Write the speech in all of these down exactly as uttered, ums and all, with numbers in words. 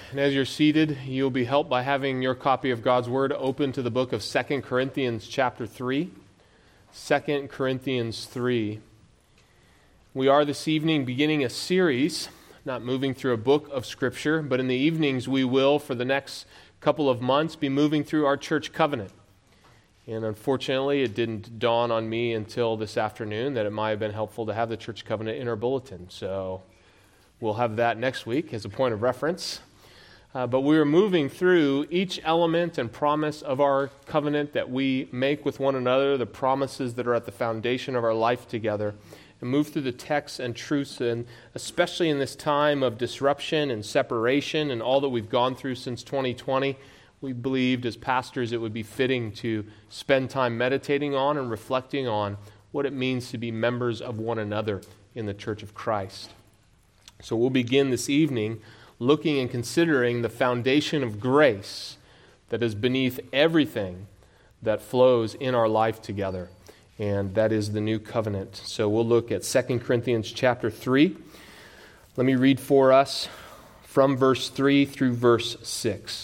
And as you're seated, you'll be helped by having your copy of God's Word open to the book of Second Corinthians chapter three. Second Corinthians three. We are this evening beginning a series, not moving through a book of Scripture, but in the evenings we will, for the next couple of months, be moving through our church covenant. And unfortunately, it didn't dawn on me until this afternoon that it might have been helpful to have the church covenant in our bulletin. So we'll have that next week as a point of reference. Uh, but we are moving through each element and promise of our covenant that we make with one another, the promises that are at the foundation of our life together, and move through the texts and truths, and especially in this time of disruption and separation and all that we've gone through since twenty twenty, we believed as pastors it would be fitting to spend time meditating on and reflecting on what it means to be members of one another in the Church of Christ. So we'll begin this evening looking and considering the foundation of grace that is beneath everything that flows in our life together, and that is the new covenant. So we'll look at Second Corinthians chapter three. Let me read for us from verse three through verse six.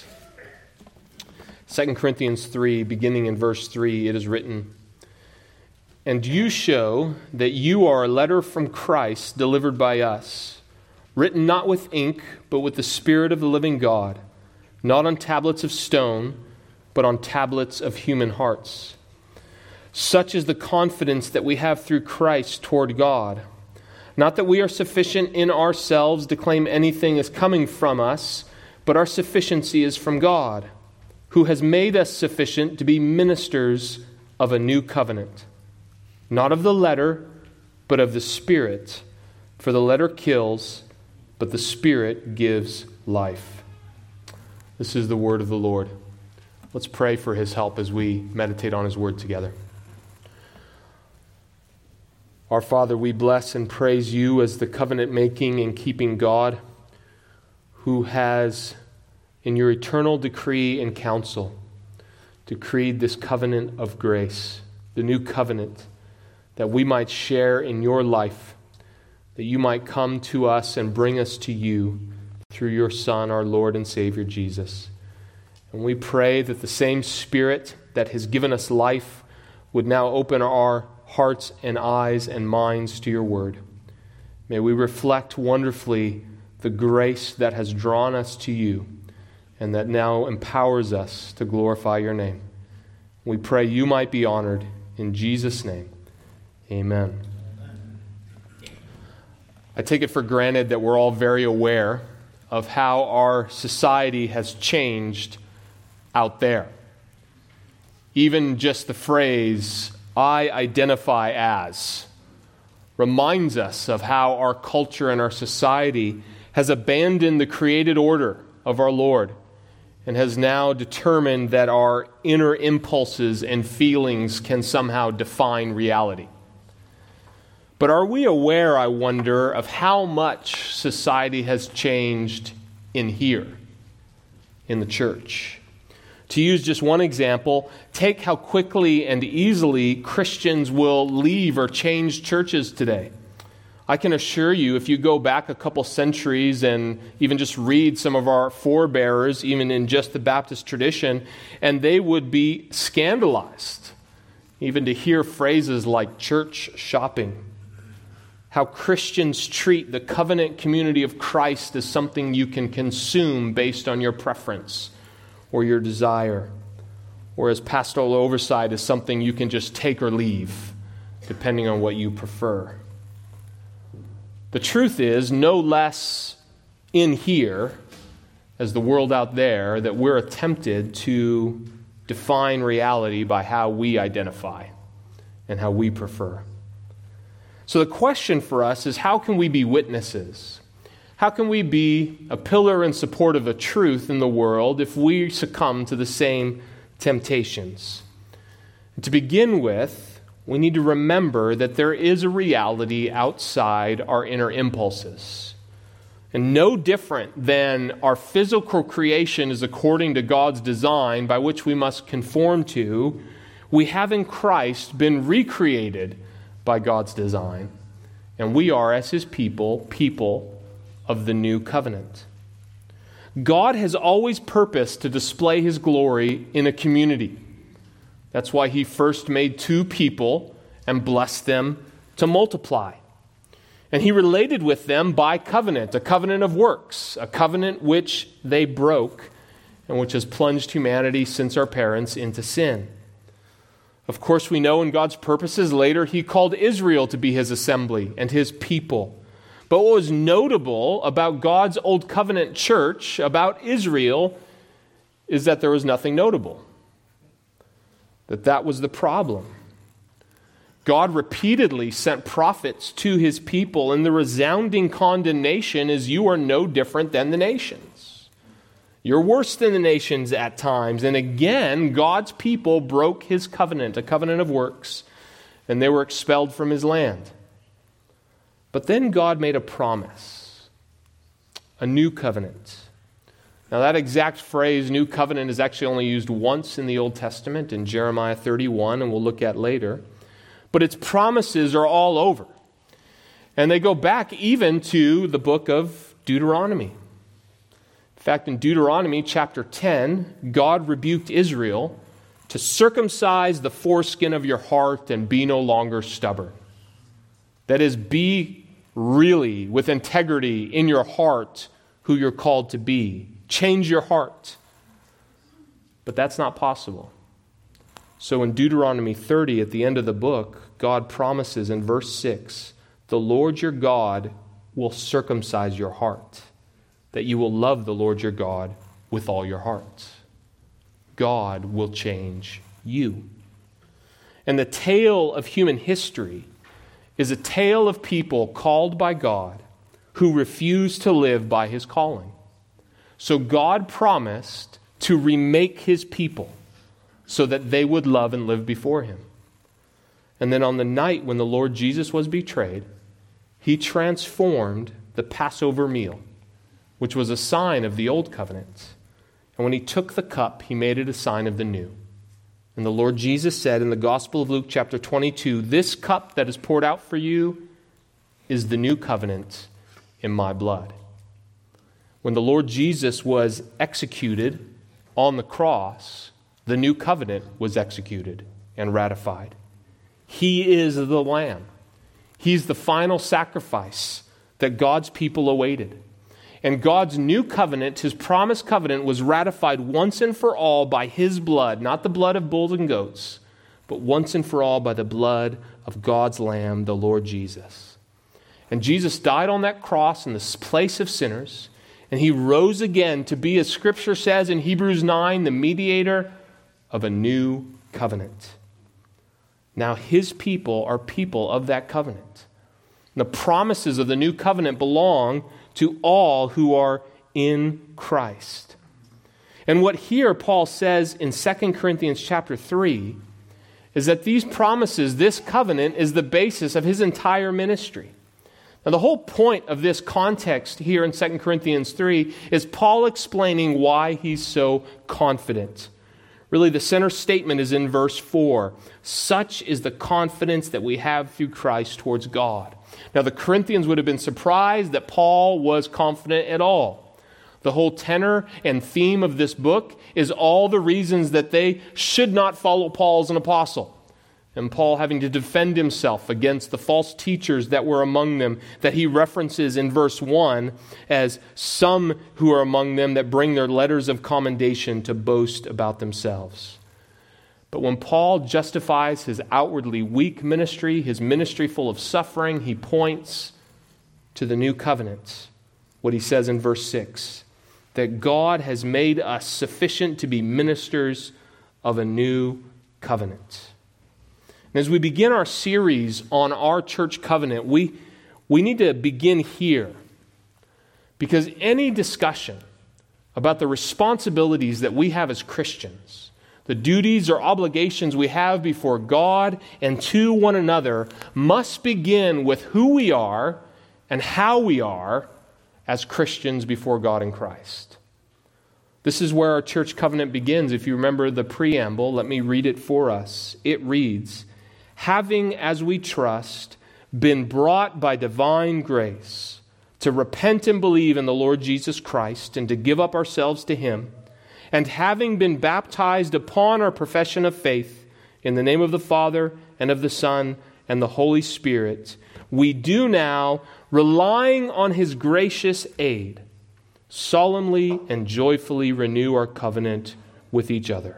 Second Corinthians three, beginning in verse three, it is written, "And you show that you are a letter from Christ delivered by us, written not with ink, but with the Spirit of the living God, not on tablets of stone, but on tablets of human hearts. Such is the confidence that we have through Christ toward God. Not that we are sufficient in ourselves to claim anything is coming from us, but our sufficiency is from God, who has made us sufficient to be ministers of a new covenant, not of the letter, but of the Spirit. For the letter kills, but the Spirit gives life." This is the word of the Lord. Let's pray for His help as we meditate on His word together. Our Father, we bless and praise You as the covenant-making and keeping God, who has, in Your eternal decree and counsel, decreed this covenant of grace, the new covenant, that we might share in Your life, that You might come to us and bring us to You through Your Son, our Lord and Savior, Jesus. And we pray that the same Spirit that has given us life would now open our hearts and eyes and minds to Your word. May we reflect wonderfully the grace that has drawn us to You and that now empowers us to glorify Your name. We pray You might be honored. In Jesus' name, amen. I take it for granted that we're all very aware of how our society has changed out there. Even just the phrase, "I identify as," reminds us of how our culture and our society has abandoned the created order of our Lord and has now determined that our inner impulses and feelings can somehow define reality. But are we aware, I wonder, of how much society has changed in here, in the church? To use just one example, take how quickly and easily Christians will leave or change churches today. I can assure you, if you go back a couple centuries and even just read some of our forebearers, even in just the Baptist tradition, and they would be scandalized, even to hear phrases like church shopping. How Christians treat the covenant community of Christ as something you can consume based on your preference or your desire, or as pastoral oversight as something you can just take or leave, depending on what you prefer. The truth is, no less in here as the world out there, that we're tempted to define reality by how we identify and how we prefer. So the question for us is, how can we be witnesses? How can we be a pillar in support of the truth in the world if we succumb to the same temptations? And to begin with, we need to remember that there is a reality outside our inner impulses. And no different than our physical creation is according to God's design by which we must conform to, we have in Christ been recreated by God's design. And we are, as His people, people of the new covenant. God has always purposed to display his glory in a community. That's why he first made two people and blessed them to multiply. And he related with them by covenant, a covenant of works, a covenant which they broke and which has plunged humanity since our parents into sin. Of course, we know in God's purposes later he called Israel to be his assembly and his people. But what was notable about God's old covenant church, about Israel, is that there was nothing notable. That that was the problem. God repeatedly sent prophets to his people, and the resounding condemnation is you are no different than the nations. You're worse than the nations at times. And again, God's people broke his covenant, a covenant of works, and they were expelled from his land. But then God made a promise, a new covenant. Now that exact phrase, new covenant, is actually only used once in the Old Testament, in Jeremiah thirty-one, and we'll look at later. But its promises are all over. And they go back even to the book of Deuteronomy. In fact, in Deuteronomy chapter ten, God rebuked Israel to circumcise the foreskin of your heart and be no longer stubborn. That is, be really with integrity in your heart who you're called to be. Change your heart. But that's not possible. So in Deuteronomy thirty, at the end of the book, God promises in verse six, the Lord your God will circumcise your heart, that you will love the Lord your God with all your heart. God will change you. And the tale of human history is a tale of people called by God who refuse to live by his calling. So God promised to remake his people so that they would love and live before him. And then on the night when the Lord Jesus was betrayed, he transformed the Passover meal, which was a sign of the old covenant. And when he took the cup, he made it a sign of the new. And the Lord Jesus said in the Gospel of Luke chapter twenty-two, this cup that is poured out for you is the new covenant in my blood. When the Lord Jesus was executed on the cross, the new covenant was executed and ratified. He is the Lamb. He's the final sacrifice that God's people awaited. And God's new covenant, his promised covenant, was ratified once and for all by his blood, not the blood of bulls and goats, but once and for all by the blood of God's Lamb, the Lord Jesus. And Jesus died on that cross in the place of sinners, and he rose again to be, as Scripture says in Hebrews nine, the mediator of a new covenant. Now his people are people of that covenant. The promises of the new covenant belong to all who are in Christ. And what here Paul says in Second Corinthians chapter three is that these promises, this covenant, is the basis of his entire ministry. Now the whole point of this context here in Second Corinthians three is Paul explaining why he's so confident. Really, the center statement is in verse four. Such is the confidence that we have through Christ towards God. Now, the Corinthians would have been surprised that Paul was confident at all. The whole tenor and theme of this book is all the reasons that they should not follow Paul as an apostle. And Paul having to defend himself against the false teachers that were among them, that he references in verse one as some who are among them that bring their letters of commendation to boast about themselves. But when Paul justifies his outwardly weak ministry, his ministry full of suffering, he points to the new covenant. What he says in verse six, that God has made us sufficient to be ministers of a new covenant. And as we begin our series on our church covenant, we, we need to begin here. Because any discussion about the responsibilities that we have as Christians, the duties or obligations we have before God and to one another, must begin with who we are and how we are as Christians before God in Christ. This is where our church covenant begins. If you remember the preamble, let me read it for us. It reads, having, as we trust, been brought by divine grace to repent and believe in the Lord Jesus Christ and to give up ourselves to Him. And having been baptized upon our profession of faith in the name of the Father and of the Son and the Holy Spirit, we do now, relying on His gracious aid, solemnly and joyfully renew our covenant with each other.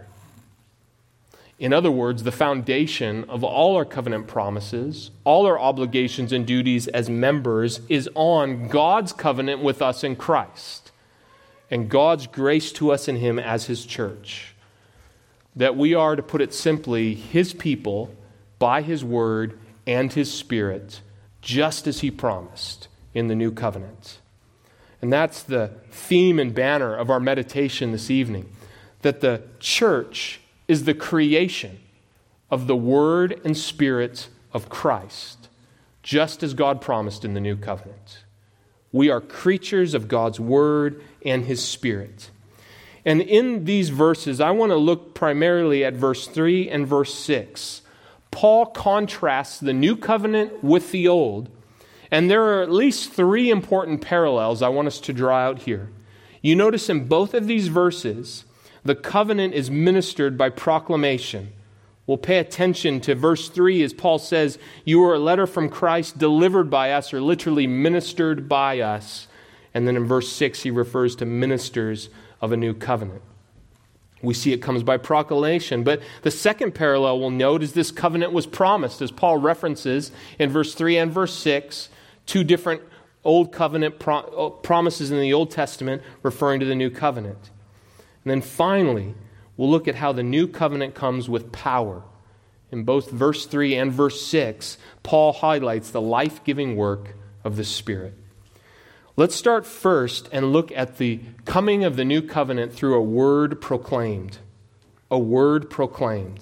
In other words, the foundation of all our covenant promises, all our obligations and duties as members is on God's covenant with us in Christ and God's grace to us in Him as His church. That we are, to put it simply, His people by His word and His Spirit, just as He promised in the new covenant. And that's the theme and banner of our meditation this evening, that the church is the creation of the Word and Spirit of Christ, just as God promised in the New Covenant. We are creatures of God's Word and His Spirit. And in these verses, I want to look primarily at verse three and verse six. Paul contrasts the New Covenant with the Old, and there are at least three important parallels I want us to draw out here. You notice in both of these verses, the covenant is ministered by proclamation. We'll pay attention to verse three as Paul says, you are a letter from Christ delivered by us, or literally ministered by us. And then in verse six, he refers to ministers of a new covenant. We see it comes by proclamation. But the second parallel we'll note is this covenant was promised, as Paul references in verse three and verse six, two different Old Covenant pro- promises in the Old Testament referring to the New Covenant. And then finally, we'll look at how the new covenant comes with power. In both verse three and verse six, Paul highlights the life-giving work of the Spirit. Let's start first and look at the coming of the new covenant through a word proclaimed. A word proclaimed.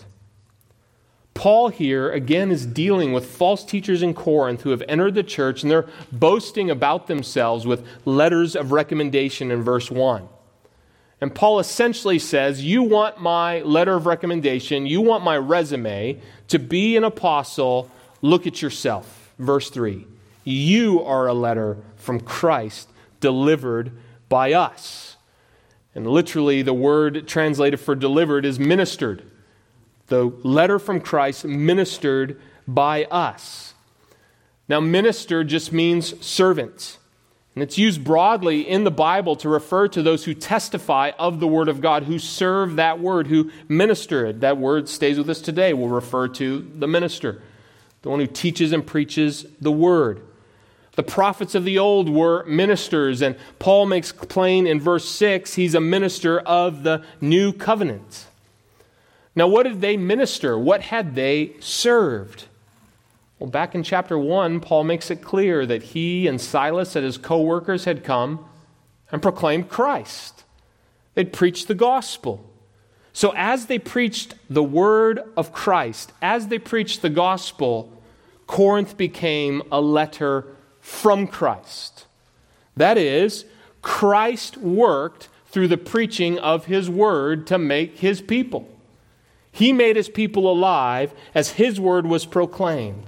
Paul here, again, is dealing with false teachers in Corinth who have entered the church, and they're boasting about themselves with letters of recommendation in verse one. And Paul essentially says, you want my letter of recommendation, you want my resume to be an apostle, look at yourself. Verse three, you are a letter from Christ delivered by us. And literally the word translated for delivered is ministered. The letter from Christ ministered by us. Now minister just means servant. And it's used broadly in the Bible to refer to those who testify of the Word of God, who serve that Word, who minister it. That word stays with us today. We'll refer to the minister, the one who teaches and preaches the Word. The prophets of the old were ministers, and Paul makes plain in verse six, he's a minister of the new covenant. Now, what did they minister? What had they served? Well, back in chapter one, Paul makes it clear that he and Silas and his co-workers had come and proclaimed Christ. They'd preached the gospel. So as they preached the word of Christ, as they preached the gospel, Corinth became a letter from Christ. That is, Christ worked through the preaching of His word to make His people. He made His people alive as His word was proclaimed.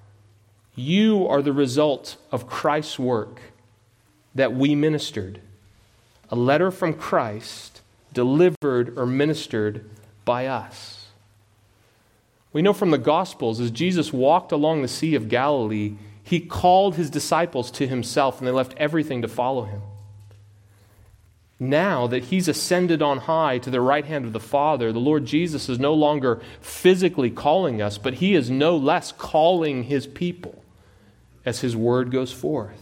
You are the result of Christ's work that we ministered. A letter from Christ delivered or ministered by us. We know from the Gospels, as Jesus walked along the Sea of Galilee, He called His disciples to Himself, and they left everything to follow Him. Now that He's ascended on high to the right hand of the Father, the Lord Jesus is no longer physically calling us, but He is no less calling His people as His word goes forth.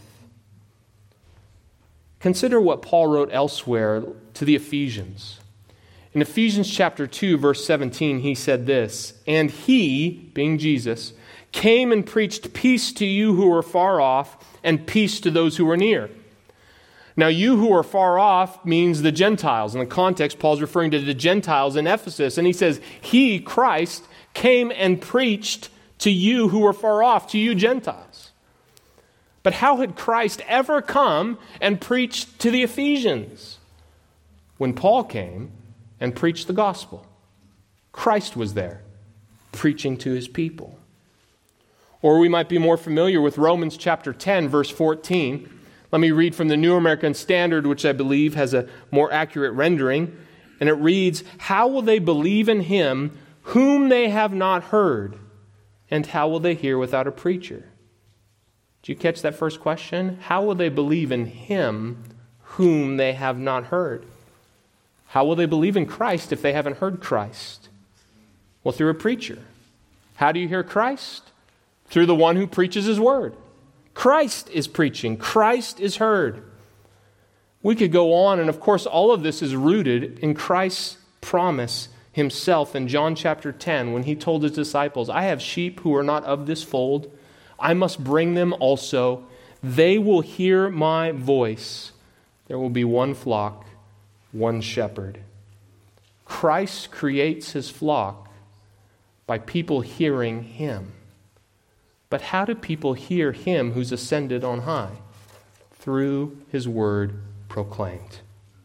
Consider what Paul wrote elsewhere to the Ephesians. In Ephesians chapter two, verse seventeen, he said this, and He, being Jesus, came and preached peace to you who are far off, and peace to those who are near. Now, you who are far off means the Gentiles. In the context, Paul's referring to the Gentiles in Ephesus, and he says, He, Christ, came and preached to you who are far off, to you Gentiles. But how had Christ ever come and preached to the Ephesians? When Paul came and preached the gospel, Christ was there, preaching to His people. Or we might be more familiar with Romans chapter ten, verse fourteen. Let me read from the New American Standard, which I believe has a more accurate rendering. And it reads, "How will they believe in him whom they have not heard? And how will they hear without a preacher?" Did you catch that first question? How will they believe in him whom they have not heard? How will they believe in Christ if they haven't heard Christ? Well, through a preacher. How do you hear Christ? Through the one who preaches his word. Christ is preaching. Christ is heard. We could go on, and of course all of this is rooted in Christ's promise himself in John chapter ten when he told his disciples, "I have sheep who are not of this fold. I must bring them also. They will hear my voice. There will be one flock, one shepherd." Christ creates his flock by people hearing him. But how do people hear him who's ascended on high? Through his word proclaimed.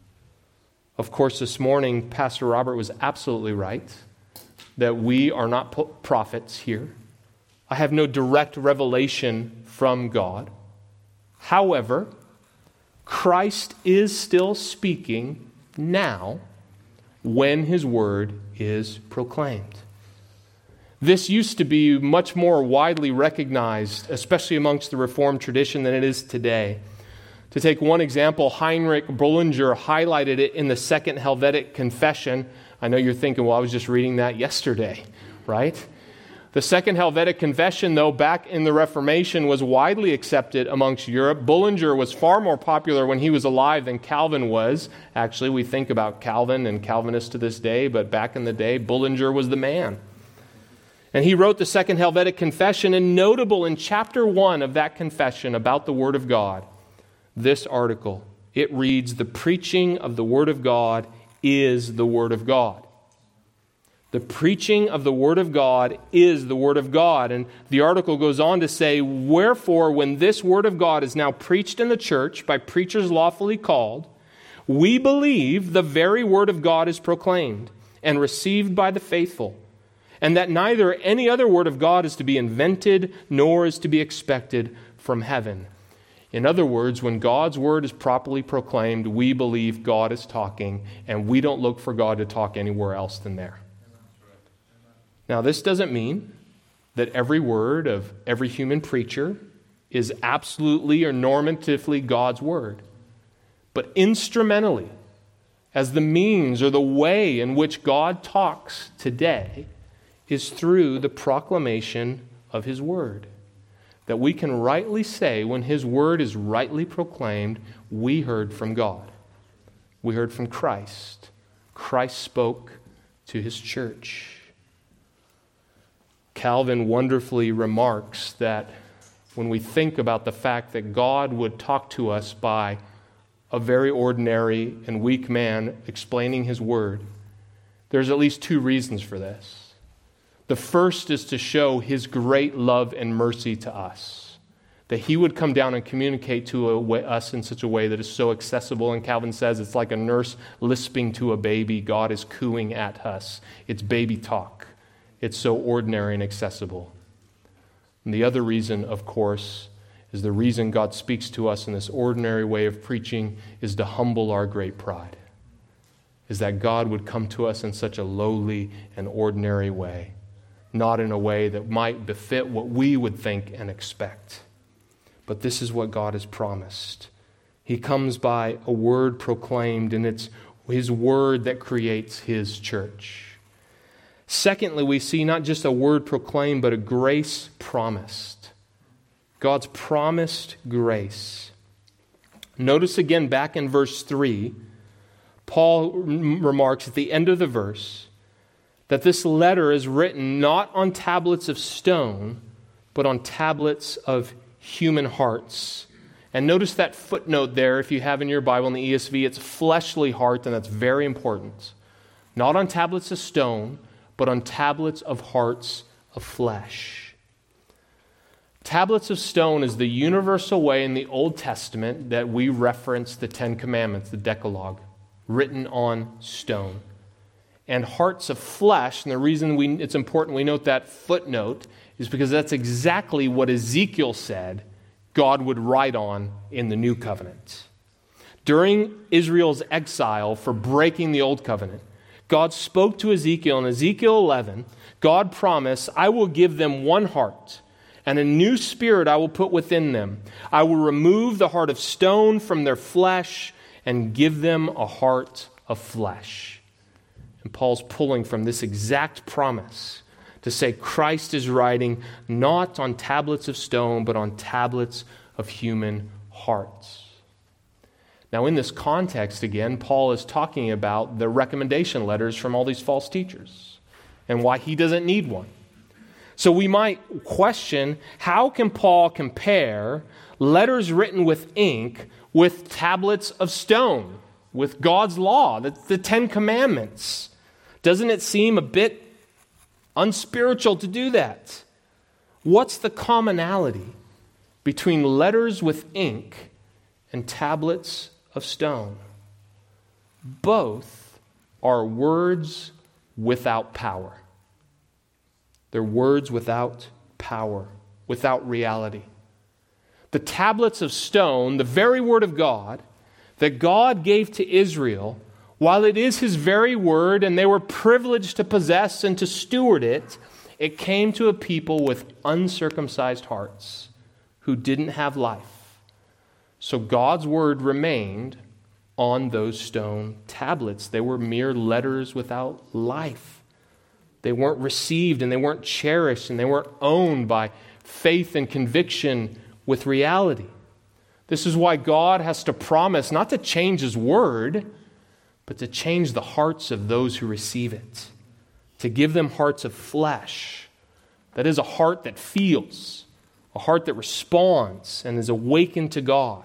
Of course, this morning, Pastor Robert was absolutely right that we are not prophets here. I have no direct revelation from God. However, Christ is still speaking now when his word is proclaimed. This used to be much more widely recognized, especially amongst the Reformed tradition, than it is today. To take one example, Heinrich Bullinger highlighted it in the Second Helvetic Confession. I know you're thinking, well, I was just reading that yesterday, right? The Second Helvetic Confession, though, back in the Reformation, was widely accepted amongst Europe. Bullinger was far more popular when he was alive than Calvin was. Actually, we think about Calvin and Calvinists to this day, but back in the day, Bullinger was the man. And he wrote the Second Helvetic Confession, and notable in chapter one of that confession about the Word of God, this article. It reads, "The preaching of the Word of God is the Word of God." The preaching of the Word of God is the Word of God. And the article goes on to say, "Wherefore, when this Word of God is now preached in the church by preachers lawfully called, we believe the very Word of God is proclaimed and received by the faithful, and that neither any other word of God is to be invented, nor is to be expected from heaven." In other words, when God's word is properly proclaimed, we believe God is talking, and we don't look for God to talk anywhere else than there. Now, this doesn't mean that every word of every human preacher is absolutely or normatively God's word. But instrumentally, as the means or the way in which God talks today, is through the proclamation of his word. That we can rightly say when his word is rightly proclaimed, we heard from God. We heard from Christ. Christ spoke to his church. Calvin wonderfully remarks that when we think about the fact that God would talk to us by a very ordinary and weak man explaining his word, there's at least two reasons for this. The first is to show his great love and mercy to us, that he would come down and communicate to a way, us in such a way that is so accessible. And Calvin says it's like a nurse lisping to a baby. God is cooing at us. It's baby talk. It's so ordinary and accessible. And the other reason, of course, is the reason God speaks to us in this ordinary way of preaching is to humble our great pride, is that God would come to us in such a lowly and ordinary way, not in a way that might befit what we would think and expect. But this is what God has promised. He comes by a word proclaimed, and it's his word that creates his church. Secondly, we see not just a word proclaimed, but a grace promised. God's promised grace. Notice again back in verse three, Paul remarks at the end of the verse, that this letter is written not on tablets of stone, but on tablets of human hearts. And notice that footnote there, if you have in your Bible in the E S V, it's fleshly heart, and that's very important. Not on tablets of stone, but on tablets of hearts of flesh. Tablets of stone is the universal way in the Old Testament that we reference the Ten Commandments, the Decalogue, written on stone. And hearts of flesh, and the reason we, it's important we note that footnote is because that's exactly what Ezekiel said God would write on in the new covenant. During Israel's exile for breaking the old covenant, God spoke to Ezekiel in Ezekiel eleven. God promised, I will give them one heart, and a new spirit I will put within them. I will remove the heart of stone from their flesh and give them a heart of flesh. And Paul's pulling from this exact promise to say Christ is writing not on tablets of stone, but on tablets of human hearts. Now, in this context, again, Paul is talking about the recommendation letters from all these false teachers and why he doesn't need one. So we might question, how can Paul compare letters written with ink with tablets of stone, with God's law, the, the Ten Commandments? Doesn't it seem a bit unspiritual to do that? What's the commonality between letters with ink and tablets of stone? Both are words without power. They're words without power, without reality. The tablets of stone, the very word of God that God gave to Israel, while it is his very word and they were privileged to possess and to steward it, it came to a people with uncircumcised hearts who didn't have life. So God's word remained on those stone tablets. They were mere letters without life. They weren't received and they weren't cherished and they weren't owned by faith and conviction with reality. This is why God has to promise not to change his word, but to change the hearts of those who receive it. To give them hearts of flesh. That is a heart that feels, a heart that responds and is awakened to God.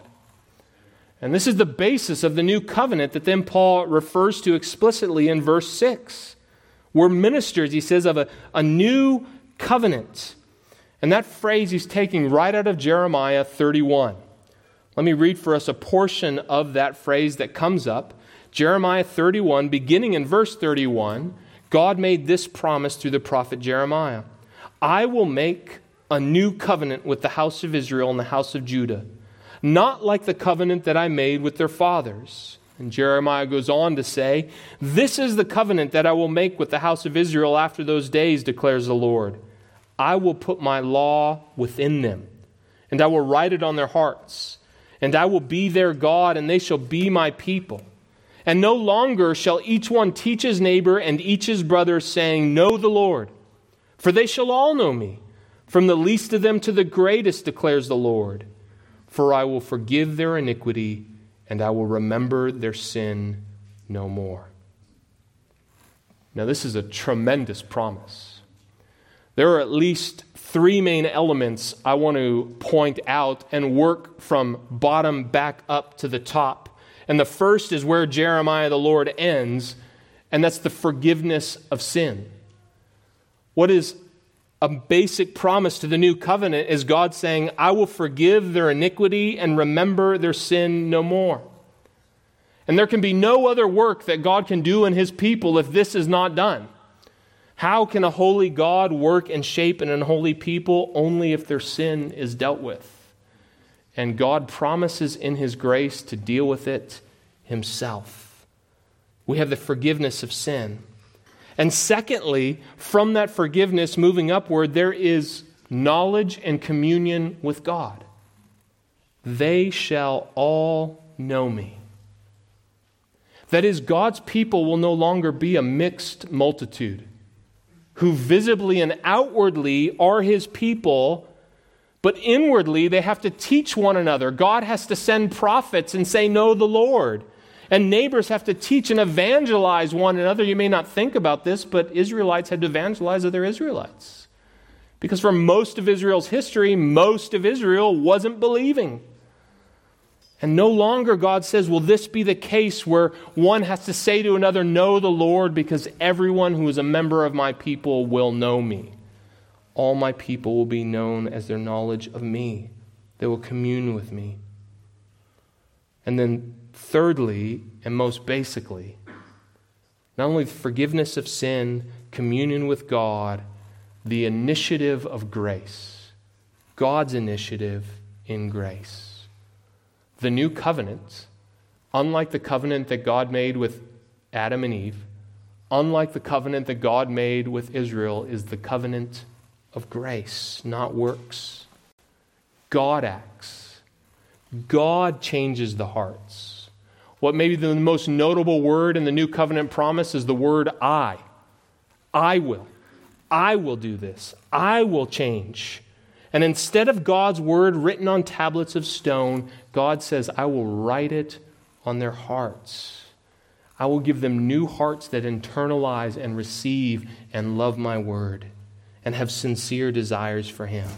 And this is the basis of the new covenant that then Paul refers to explicitly in verse six. We're ministers, he says, of a, a new covenant. And that phrase he's taking right out of Jeremiah thirty-one. Let me read for us a portion of that phrase that comes up. Jeremiah thirty-one, beginning in verse thirty-one, God made this promise through the prophet Jeremiah. I will make a new covenant with the house of Israel and the house of Judah, not like the covenant that I made with their fathers. And Jeremiah goes on to say, this is the covenant that I will make with the house of Israel after those days, declares the Lord. I will put my law within them, and I will write it on their hearts, and I will be their God, and they shall be my people. And no longer shall each one teach his neighbor and each his brother, saying, know the Lord, for they shall all know me, from the least of them to the greatest, declares the Lord. For I will forgive their iniquity, and I will remember their sin no more. Now, this is a tremendous promise. There are at least three main elements I want to point out and work from bottom back up to the top. And the first is where Jeremiah the Lord ends, and that's the forgiveness of sin. What is a basic promise to the new covenant is God saying, I will forgive their iniquity and remember their sin no more. And there can be no other work that God can do in his people if this is not done. How can a holy God work and shape an unholy people? Only if their sin is dealt with. And God promises in his grace to deal with it himself. We have the forgiveness of sin. And secondly, from that forgiveness moving upward, there is knowledge and communion with God. They shall all know me. That is, God's people will no longer be a mixed multitude who visibly and outwardly are his people, but inwardly they have to teach one another. God has to send prophets and say, know the Lord. And neighbors have to teach and evangelize one another. You may not think about this, but Israelites had to evangelize other Israelites. Because for most of Israel's history, most of Israel wasn't believing. And no longer, God says, will this be the case where one has to say to another, know the Lord, because everyone who is a member of my people will know me. All my people will be known as their knowledge of me. They will commune with me. And then thirdly, and most basically, not only the forgiveness of sin, communion with God, the initiative of grace. God's initiative in grace. The new covenant, unlike the covenant that God made with Adam and Eve, unlike the covenant that God made with Israel, is the covenant of grace, not works. God acts. God changes the hearts. What may be the most notable word in the new covenant promise is the word I. I will. I will do this. I will change. And instead of God's word written on tablets of stone, God says, I will write it on their hearts. I will give them new hearts that internalize and receive and love my word and have sincere desires for him.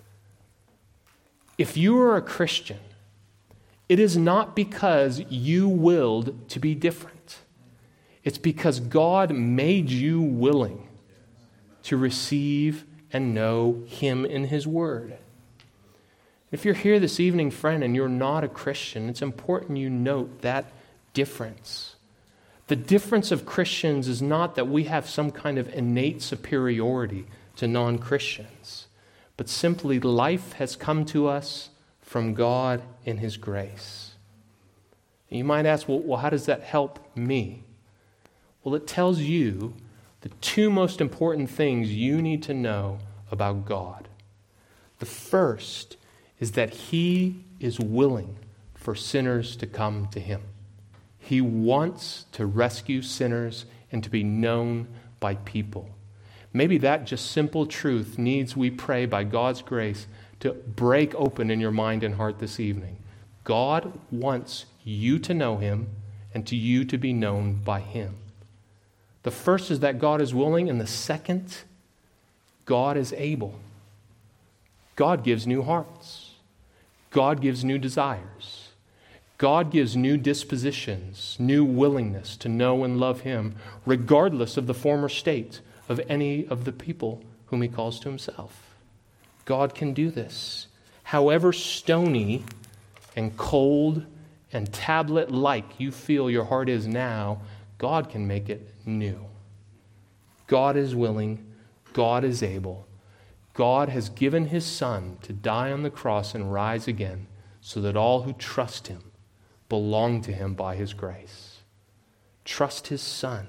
If you are a Christian, it is not because you willed to be different. It's because God made you willing to receive and know him in his word. If you're here this evening, friend, and you're not a Christian, it's important you note that difference. The difference of Christians is not that we have some kind of innate superiority to non-Christians, but simply life has come to us from God in his grace. And you might ask, well, well, how does that help me? Well, it tells you the two most important things you need to know about God. The first is that he is willing for sinners to come to him. He wants to rescue sinners and to be known by people. Maybe that just simple truth needs, we pray, by God's grace, to break open in your mind and heart this evening. God wants you to know him and to you to be known by him. The first is that God is willing, and the second, God is able. God gives new hearts. God gives new desires. God gives new dispositions, new willingness to know and love him, regardless of the former state of any of the people whom he calls to himself. God can do this. However stony and cold and tablet-like you feel your heart is now, God can make it new. God is willing. God is able. God has given his Son to die on the cross and rise again so that all who trust him belong to him by his grace. Trust his Son.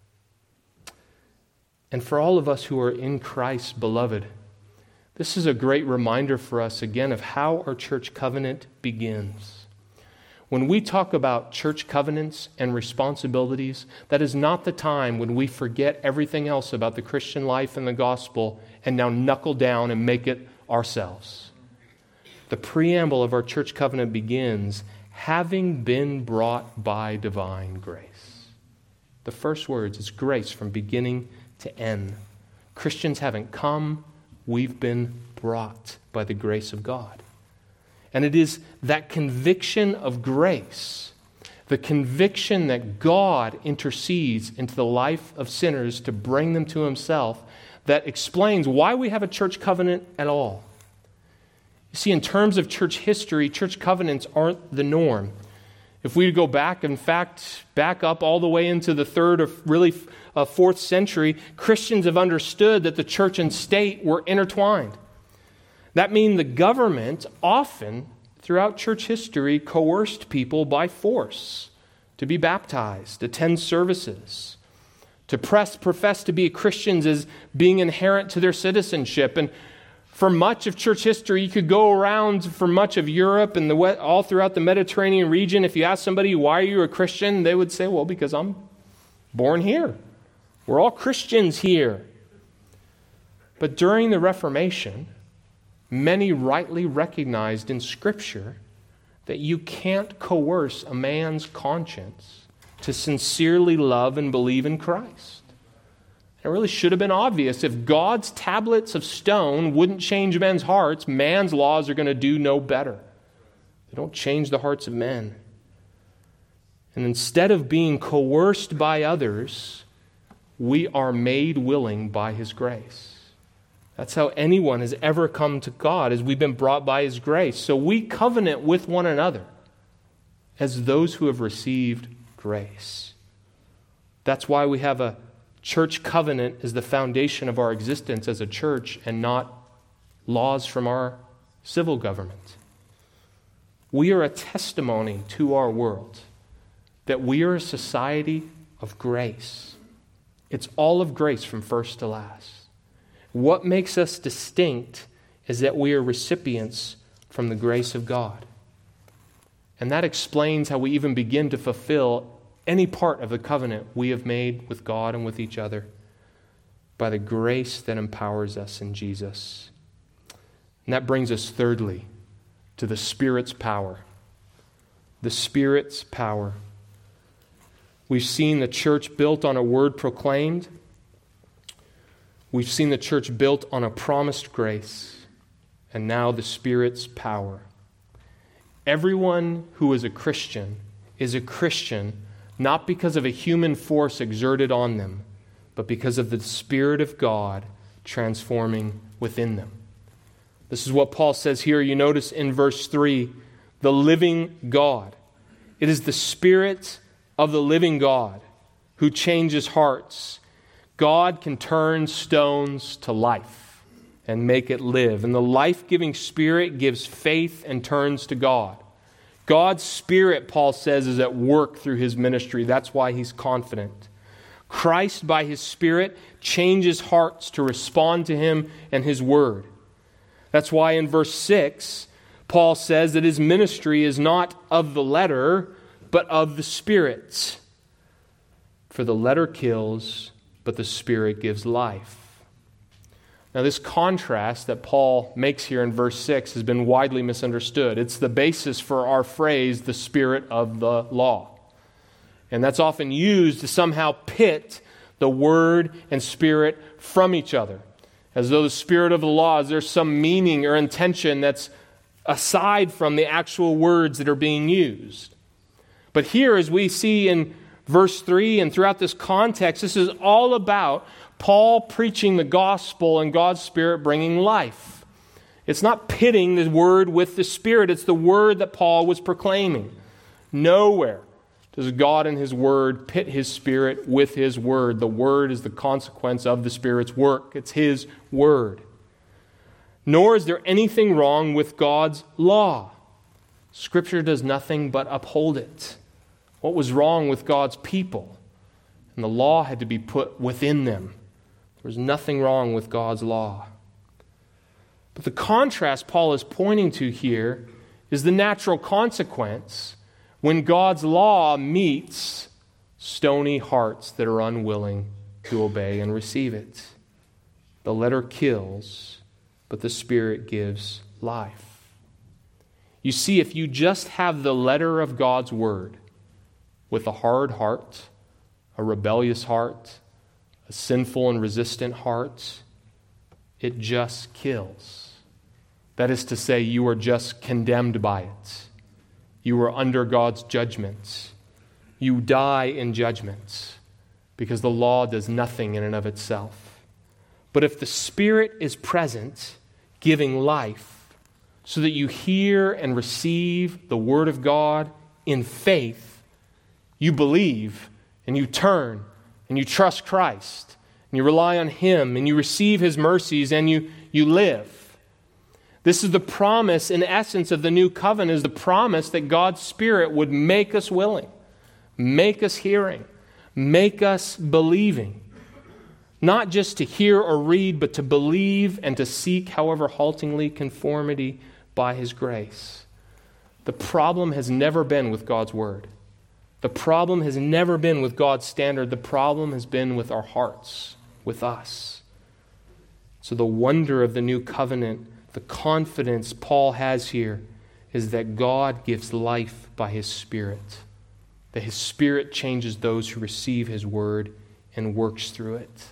And for all of us who are in Christ, beloved, this is a great reminder for us again of how our church covenant begins. When we talk about church covenants and responsibilities, that is not the time when we forget everything else about the Christian life and the gospel and now knuckle down and make it ourselves. The preamble of our church covenant begins, having been brought by divine grace. The first words is grace from beginning to end. Christians haven't come, we've been brought by the grace of God. And it is that conviction of grace, the conviction that God intercedes into the life of sinners to bring them to himself, that explains why we have a church covenant at all. You see, in terms of church history, church covenants aren't the norm. If we go back, in fact, back up all the way into the third or really uh, fourth century, Christians have understood that the church and state were intertwined. That means the government often, throughout church history, coerced people by force to be baptized, attend services, to press, profess to be Christians as being inherent to their citizenship. And for much of church history, you could go around for much of Europe and the all throughout the Mediterranean region. If you ask somebody, why are you a Christian? They would say, well, because I'm born here. We're all Christians here. But during the Reformation, many rightly recognized in Scripture that you can't coerce a man's conscience to sincerely love and believe in Christ. It really should have been obvious. If God's tablets of stone wouldn't change men's hearts, man's laws are going to do no better. They don't change the hearts of men. And instead of being coerced by others, we are made willing by his grace. That's how anyone has ever come to God, as we've been brought by his grace. So we covenant with one another as those who have received grace. That's why we have a church covenant as the foundation of our existence as a church and not laws from our civil government. We are a testimony to our world that we are a society of grace. It's all of grace from first to last. What makes us distinct is that we are recipients from the grace of God. And that explains how we even begin to fulfill any part of the covenant we have made with God and with each other by the grace that empowers us in Jesus. And that brings us thirdly to the Spirit's power. The Spirit's power. We've seen the church built on a word proclaimed. We've seen the church built on a promised grace. And now the Spirit's power. Everyone who is a Christian is a Christian not because of a human force exerted on them, but because of the Spirit of God transforming within them. This is what Paul says here. You notice in verse three, the living God. It is the Spirit of the living God who changes hearts. God can turn stones to life and make it live. And the life-giving Spirit gives faith and turns to God. God's Spirit, Paul says, is at work through his ministry. That's why he's confident. Christ, by his Spirit, changes hearts to respond to him and his word. That's why in verse six, Paul says that his ministry is not of the letter, but of the Spirit. For the letter kills, but the Spirit gives life. Now, this contrast that Paul makes here in verse six has been widely misunderstood. It's the basis for our phrase, the spirit of the law. And that's often used to somehow pit the word and Spirit from each other. As though the spirit of the law, is there some meaning or intention that's aside from the actual words that are being used. But here, as we see in verse three and throughout this context, this is all about Paul preaching the gospel and God's Spirit bringing life. It's not pitting the word with the Spirit. It's the word that Paul was proclaiming. Nowhere does God and his word pit his Spirit with his word. The word is the consequence of the Spirit's work. It's his word. Nor is there anything wrong with God's law. Scripture does nothing but uphold it. What was wrong with God's people? And the law had to be put within them. There was nothing wrong with God's law. But the contrast Paul is pointing to here is the natural consequence when God's law meets stony hearts that are unwilling to obey and receive it. The letter kills, but the Spirit gives life. You see, if you just have the letter of God's word with a hard heart, a rebellious heart, a sinful and resistant heart, it just kills. That is to say, you are just condemned by it. You are under God's judgments. You die in judgments because the law does nothing in and of itself. But if the Spirit is present, giving life, so that you hear and receive the Word of God in faith, you believe and you turn and you trust Christ and you rely on Him and you receive His mercies and you, you live. This is the promise, in essence, of the new covenant, is the promise that God's Spirit would make us willing, make us hearing, make us believing. Not just to hear or read, but to believe and to seek, however haltingly, conformity by His grace. The problem has never been with God's Word. The problem has never been with God's standard. The problem has been with our hearts, with us. So the wonder of the new covenant, the confidence Paul has here, is that God gives life by His Spirit. That His Spirit changes those who receive His Word and works through it.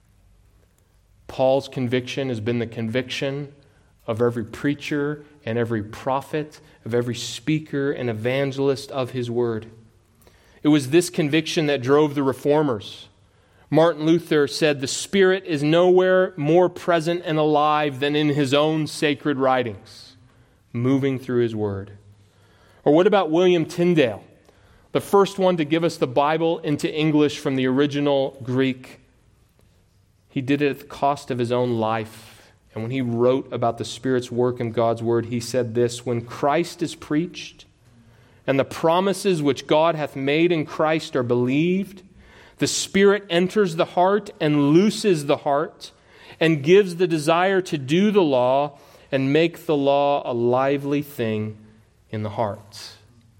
Paul's conviction has been the conviction of every preacher and every prophet, of every speaker and evangelist of his word. It was this conviction that drove the reformers. Martin Luther said, "The Spirit is nowhere more present and alive than in His own sacred writings, moving through His word." Or what about William Tyndale, the first one to give us the Bible into English from the original Greek? He did it at the cost of his own life And when he wrote about the Spirit's work in God's Word, he said this: when Christ is preached, and the promises which God hath made in Christ are believed, the Spirit enters the heart and looses the heart, and gives the desire to do the law, and make the law a lively thing in the heart.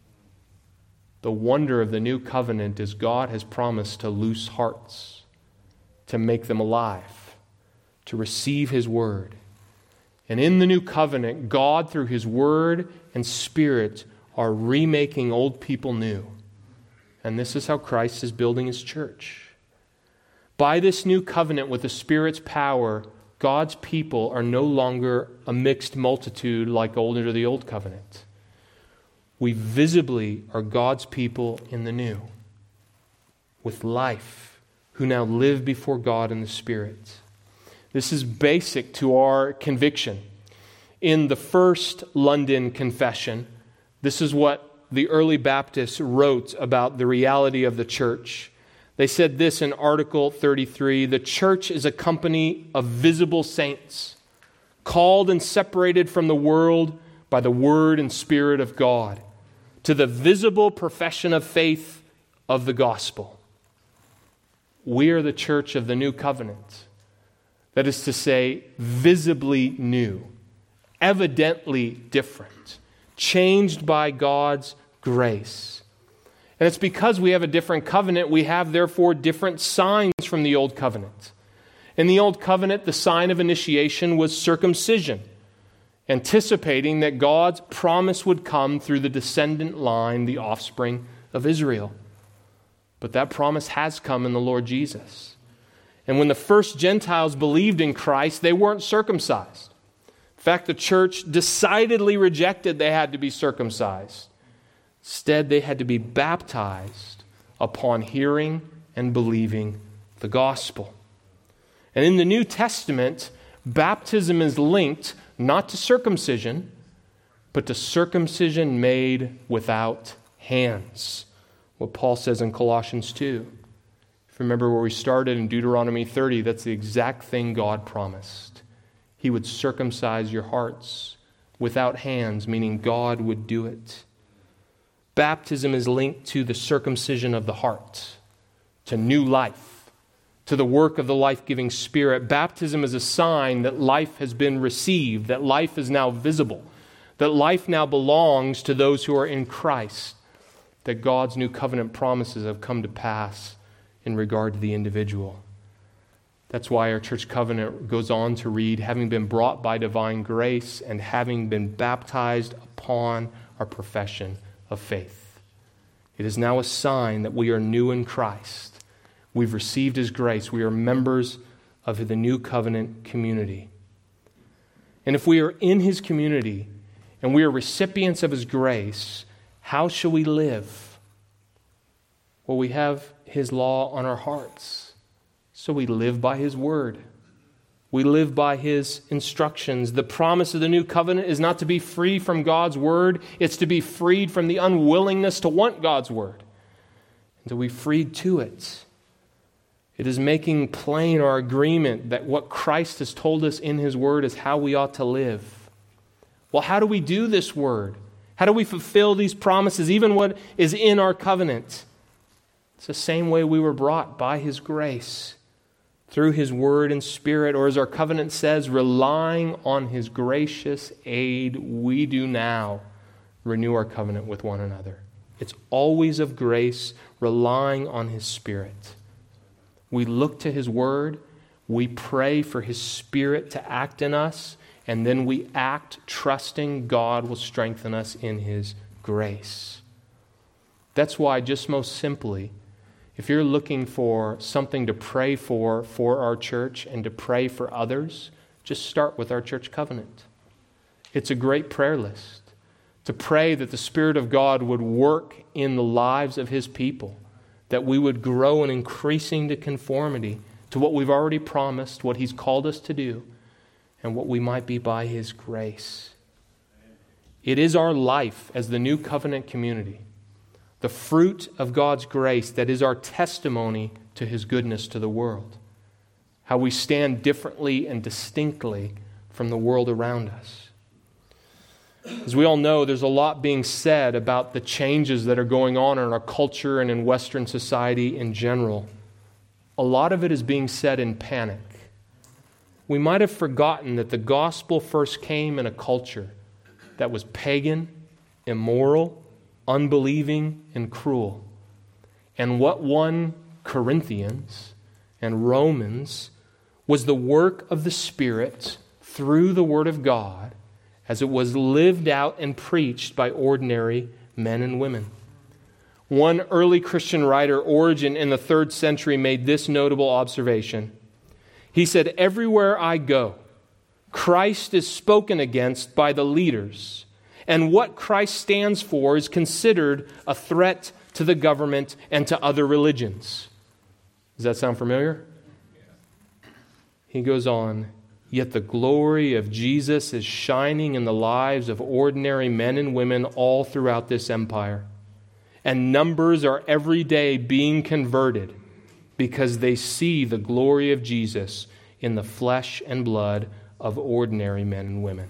The wonder of the new covenant is God has promised to loose hearts, to make them alive, to receive His Word. And in the new covenant, God, through His Word and Spirit, are remaking old people new. And this is how Christ is building His church. By this new covenant with the Spirit's power, God's people are no longer a mixed multitude like under the old covenant. We visibly are God's people in the new, with life, who now live before God in the Spirit. This is basic to our conviction. In the first London Confession, this is what the early Baptists wrote about the reality of the church. They said this in Article thirty-three: the church is a company of visible saints, called and separated from the world by the Word and Spirit of God, to the visible profession of faith of the gospel. We are the church of the new covenant. That is to say, visibly new, evidently different, changed by God's grace. And it's because we have a different covenant, we have therefore different signs from the old covenant. In the old covenant, the sign of initiation was circumcision, anticipating that God's promise would come through the descendant line, the offspring of Israel. But that promise has come in the Lord Jesus. And when the first Gentiles believed in Christ, they weren't circumcised. In fact, the church decidedly rejected they had to be circumcised. Instead, they had to be baptized upon hearing and believing the gospel. And in the New Testament, baptism is linked not to circumcision, but to circumcision made without hands. What Paul says in Colossians two. If you remember where we started in Deuteronomy thirty, that's the exact thing God promised. He would circumcise your hearts without hands, meaning God would do it. Baptism is linked to the circumcision of the heart, to new life, to the work of the life-giving Spirit. Baptism is a sign that life has been received, that life is now visible, that life now belongs to those who are in Christ, that God's new covenant promises have come to pass in regard to the individual. That's why our church covenant goes on to read, having been brought by divine grace and having been baptized upon our profession of faith. It is now a sign that we are new in Christ. We've received His grace. We are members of the new covenant community. And if we are in His community and we are recipients of His grace, how shall we live? Well, we have His law on our hearts, so we live by His word. We live by His instructions. The promise of the new covenant is not to be free from God's word. It's to be freed from the unwillingness to want God's word, and to be freed to it. It is making plain our agreement that what Christ has told us in His word is how we ought to live. Well, how do we do this word? How do we fulfill these promises, even what is in our covenant? It's the same way we were brought by His grace, through His word and Spirit, or as our covenant says, relying on His gracious aid, we do now renew our covenant with one another. It's always of grace, relying on His Spirit. We look to His word, we pray for His Spirit to act in us, and then we act trusting God will strengthen us in His grace. That's why, just most simply, if you're looking for something to pray for for our church and to pray for others, just start with our church covenant. It's a great prayer list to pray that the Spirit of God would work in the lives of His people, that we would grow in increasing to conformity to what we've already promised, what He's called us to do, and what we might be by His grace. It is our life as the new covenant community, the fruit of God's grace, that is our testimony to His goodness to the world. How we stand differently and distinctly from the world around us. As we all know, there's a lot being said about the changes that are going on in our culture and in Western society in general. A lot of it is being said in panic. We might have forgotten that the gospel first came in a culture that was pagan, immoral, unbelieving, and cruel. And what won Corinthians and Romans was the work of the Spirit through the Word of God as it was lived out and preached by ordinary men and women. One early Christian writer, Origen, in the third century, made this notable observation. He said, "Everywhere I go, Christ is spoken against by the leaders, and what Christ stands for is considered a threat to the government and to other religions." Does that sound familiar? He goes on, "Yet the glory of Jesus is shining in the lives of ordinary men and women all throughout this empire. And numbers are every day being converted because they see the glory of Jesus in the flesh and blood of ordinary men and women."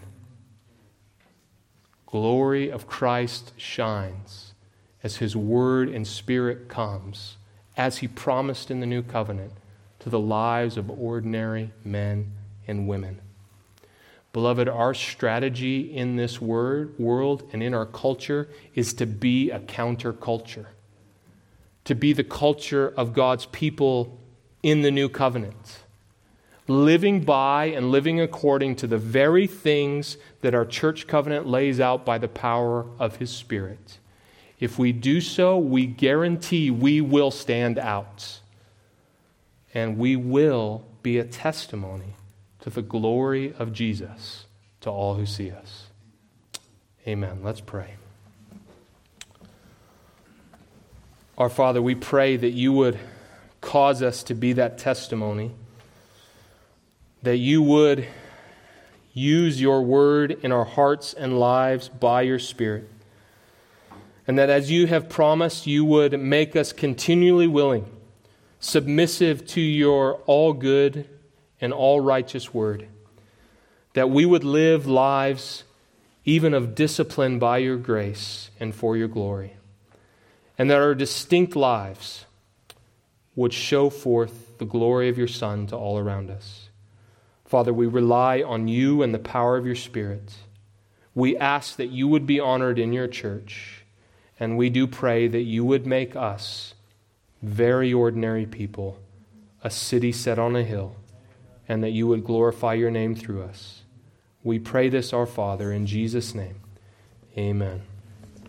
Glory of Christ shines as His Word and Spirit comes, as He promised in the New Covenant, to the lives of ordinary men and women. Beloved, our strategy in this word, world and in our culture is to be a counterculture, to be the culture of God's people in the New Covenant, living by and living according to the very things that our church covenant lays out by the power of His Spirit. If we do so, we guarantee we will stand out, and we will be a testimony to the glory of Jesus to all who see us. Amen. Let's pray. Our Father, we pray that you would cause us to be that testimony, that you would use your word in our hearts and lives by your Spirit, and that as you have promised, you would make us continually willing, submissive to your all good and all righteous word, that we would live lives even of discipline by your grace and for your glory, and that our distinct lives would show forth the glory of your Son to all around us. Father, we rely on you and the power of your Spirit. We ask that you would be honored in your church, and we do pray that you would make us very ordinary people, a city set on a hill, and that you would glorify your name through us. We pray this, our Father, in Jesus' name. Amen.